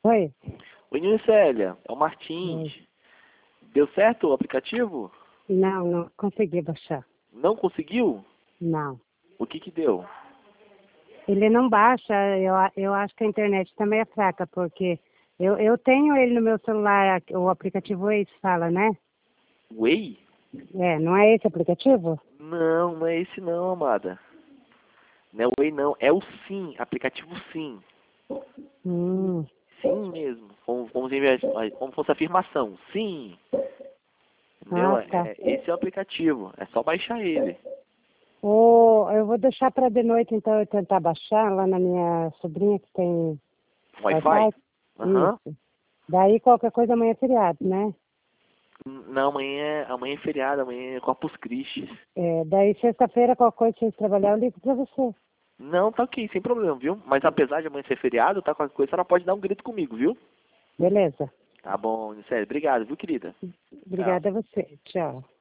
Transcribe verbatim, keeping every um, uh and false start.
Oi. Oi, Ninicélia, é o Martins. Oi. Deu certo o aplicativo? Não, não consegui baixar. Não conseguiu? Não. O que que deu? Ele não baixa, eu, a- eu acho que a internet também é fraca, porque eu, eu tenho ele no meu celular, o aplicativo Waze fala, né? Way? É, não é esse aplicativo? Não, não é esse não, amada. Não é o Way não, é o Sim, aplicativo Sim. Hum. Sim mesmo, como, como, se- como fosse afirmação. Sim. Entendeu? Ah, É, tá. é- esse é o aplicativo, é só baixar ele. Ô, eu vou deixar para de noite, então, eu tentar baixar lá na minha sobrinha que tem Wi-Fi? Wi-Fi. Aham. Isso. Daí qualquer coisa amanhã é feriado, né? Não, amanhã, é- amanhã é feriado, amanhã é Corpus Christi. É, daí sexta-feira, qualquer coisa, se vocês trabalhar, eu ligo para você. Não, tá ok, sem problema, viu? Mas apesar de amanhã ser feriado, tá qualquer coisa, a senhora pode dar um grito comigo, viu? Beleza. Tá bom, sério. Obrigado, viu, querida? Tchau. Obrigada a você. Tchau.